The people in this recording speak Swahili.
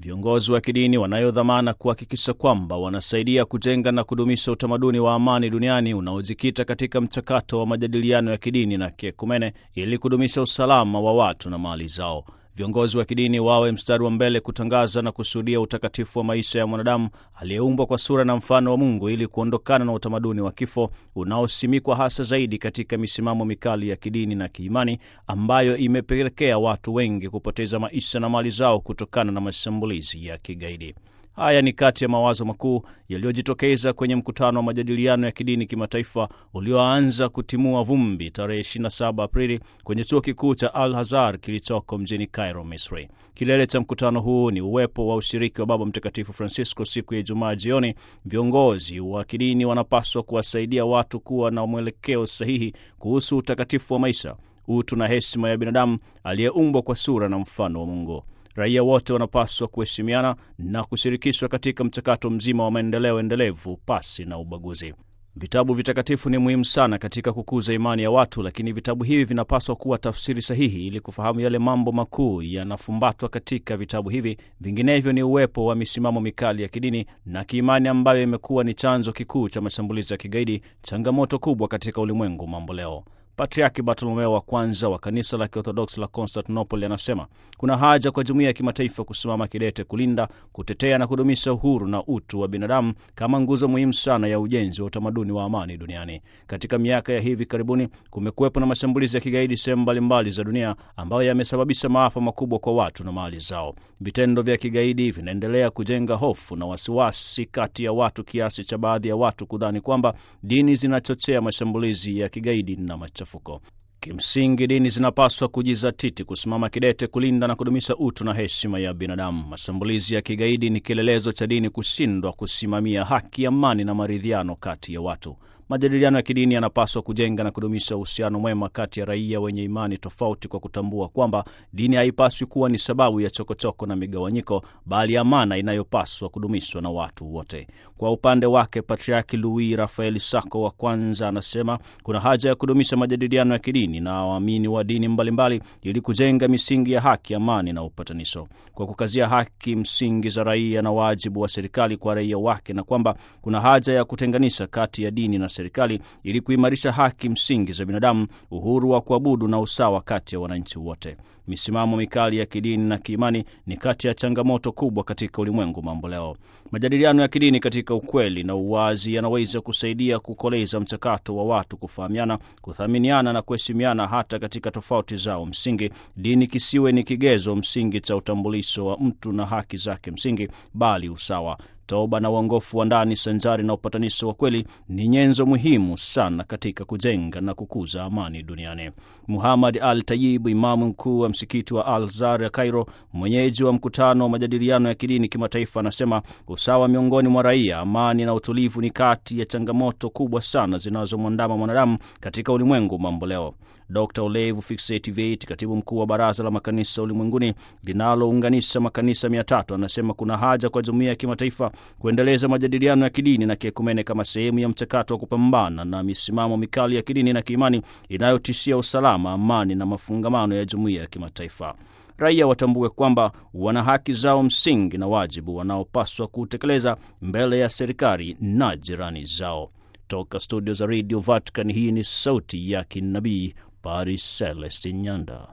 Viongozi wa kidini wanayo dhamana kuhakikisha kwamba wanasaidia kujenga na kudumisha utamaduni wa amani duniani unaojikita katika mchakato wa majadiliano ya kidini na kiekumene ili kudumisha usalama wa watu na mali zao. Viongozi wa kidini wawe mstari wa mbele kutangaza na kushuhudia utakatifu wa maisha ya mwanadamu aliyeumbwa kwa sura na mfano wa Mungu ili kuondokana na utamaduni wa kifo unaosimikwa hasa zaidi katika misimamo mikali ya kidini na kiimani ambayo imepelekea watu wengi kupoteza maisha na mali zao kutokana na mashambulizi ya kigaidi. Haya ni kati ya mawazo makuu yaliyojitokeza kwenye mkutano wa majadiliano ya kidini kimataifa ulioanza kutimua vumbi tarehe 27 Aprili kwenye chuo kikuu cha Al-Azhar kilichoko mjini Cairo, Misri. Kilele cha mkutano huu ni uwepo wa ushiriki wa Baba Mtakatifu Francisco siku ya Ijumaa jioni. Viongozi wa kidini wanapaswa kuwasaidia watu kuwa na mwelekeo sahihi kuhusu utakatifu wa maisha, utu na heshima ya binadamu aliyeumbwa kwa sura na mfano wa Mungu. Raia wote wanapaswa kuheshimiana na kushirikishwa katika mchakato mzima wa maendeleo endelevu pasi na ubaguzi. Vitabu vitakatifu ni muhimu sana katika kukuza imani ya watu, lakini vitabu hivi vinapaswa kuwa tafsiri sahihi ili kufahamu yale mambo makuu yanafumbatwa katika vitabu hivi. Vinginevyo ni uwepo wa misimamo mikali ya kidini na kiimani ambayo imekuwa ni chanzo kikuu cha mashambulizi ya kigaidi, changamoto kubwa katika ulimwengu mambo leo. Patriarki Bartolomeo wa kwanza wa kanisa la Kiorthodoksi la Konstantinopoli anasema kuna haja kwa jumuiya ya kimataifa kusimama kidete kulinda, kutetea na kudumisha uhuru na utu wa binadamu kama nguzo muhimu sana ya ujenzi wa utamaduni wa amani duniani. Katika miaka ya hivi karibuni kumekuwepo na mashambulizi ya kigaidi sehemu mbalimbali za dunia ambayo yamesababisha maafa makubwa kwa watu na mali zao. Vitendo vya kigaidi vinaendelea kujenga hofu na wasiwasi kati ya watu kiasi cha baadhi ya watu kudhani kwamba dini zinachochea mashambulizi ya kigaidi na machafuko. Kimsingi dini zinapaswa kujizatiti kusimama kidete kulinda na kudumisha utu na heshima ya binadamu. Mashambulizi ya kigaidi ni kielelezo cha dini kushindwa kusimamia haki, amani na maridhiano kati ya watu. Majadiliano ya kidini yanapaswa kujenga na kudumisha uhusiano mwema kati ya raia wenye imani tofauti kwa kutambua kwamba dini haipaswi kuwa ni sababu ya chokochoko na migawanyiko, bali amana inayopaswa kudumishwa na watu wote. Kwa upande wake, Patriarki Louis Raphael Sako wa kwanza anasema kuna haja ya kudumisha majadiliano ya kidini na waamini wa dini mbalimbali ili kujenga misingi ya haki, amani na upatanisho. Kwa kukazia haki msingi za raia na wajibu wa serikali kwa raia wake, na kwamba kuna haja ya kutenganisha kati ya dini na serikali ili kuimarisha haki msingi za binadamu, uhuru wa kuabudu na usawa kati ya wananchi wote. Misimamo mikali ya kidini na kiimani ni kati ya changamoto kubwa katika ulimwengu mambo leo. Majadiliano ya kidini katika ukweli na uwazi yanaweza kusaidia kukoleza mchakato wa watu kufahamiana, kuthaminiana na kuheshimiana hata katika tofauti zao msingi. Dini kisiwe ni kigezo msingi cha utambulisho wa mtu na haki zake msingi, bali usawa. Toba na uongofu wa ndani sanjari na upatanisho wa kweli ni nyenzo muhimu sana katika kujenga na kukuza amani duniani. Muhammad Al-Tayyib, imamu mkuu wa msikiti wa Al-Azhar ya Cairo, mwenyeji wa mkutano wa majadiliano ya kidini kimataifa, anasema usawa miongoni mwa raia, amani na utulivu ni kati ya changamoto kubwa sana zinazomwandama mwanadamu katika ulimwengu mambo leo. Dr. Olev Fixetivate, katibu mkuu wa Baraza la Makanisa Ulimwenguni linalounganisha makanisa 300, anasema kuna haja kwa jumuiya ya kimataifa kuendeleza majadiliano ya kidini na kiekumene kama sehemu ya mchakato wa kupambana na misimamo mikali ya kidini na kiimani inayotishia usalama, amani na mafungamano ya jumuiya ya kimataifa. Raia watambue kwamba wana haki zao msingi na wajibu wanaopaswa kutekeleza mbele ya serikali na jirani zao. Toka studio za Radio Vatican, hii ni sauti ya kinabii, Padre Celestin Nyanda.